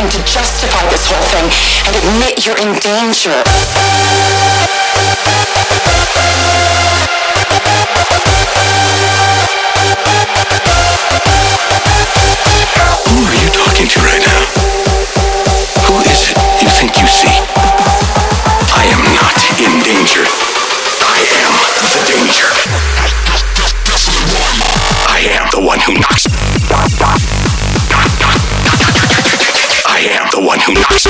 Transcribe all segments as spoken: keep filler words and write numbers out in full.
trying to justify this whole thing and admit you're in danger. Who are you talking to right now? Who is it you think you see? I am not in danger. I am the danger. I am the one who knocks. I am the one who knocks.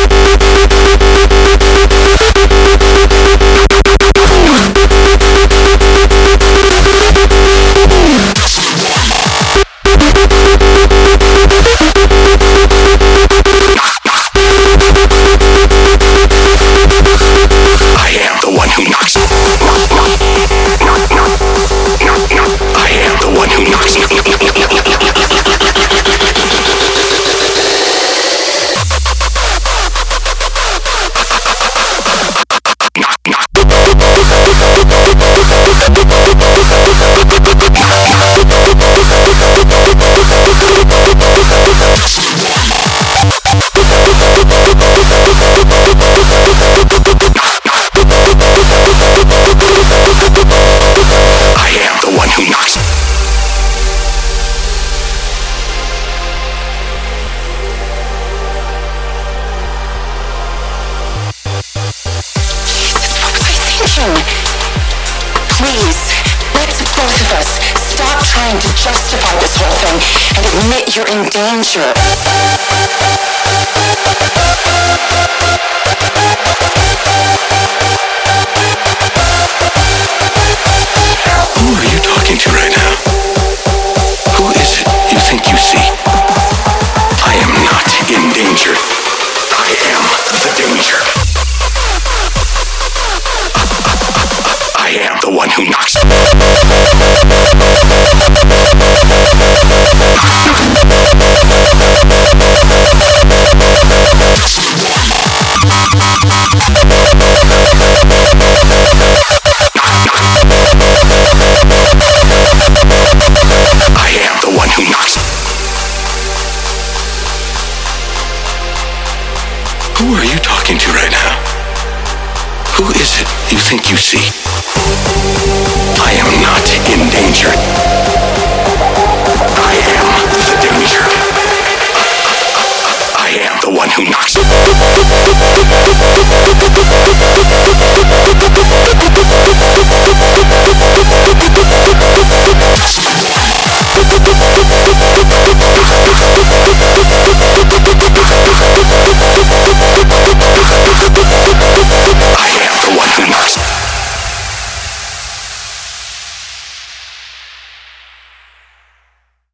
I am the one who knocks. I am the one who knocks. Please, let's both of us stop trying to justify this whole thing and admit you're in danger. Who are you talking to right now? Who is it you think you see? I am not in danger. I am the danger. I am the one who knocks. I am the one who knocks. Who are you talking to right now? Who is it you think you see? I am not in danger. I am the danger. I am the one who knocks.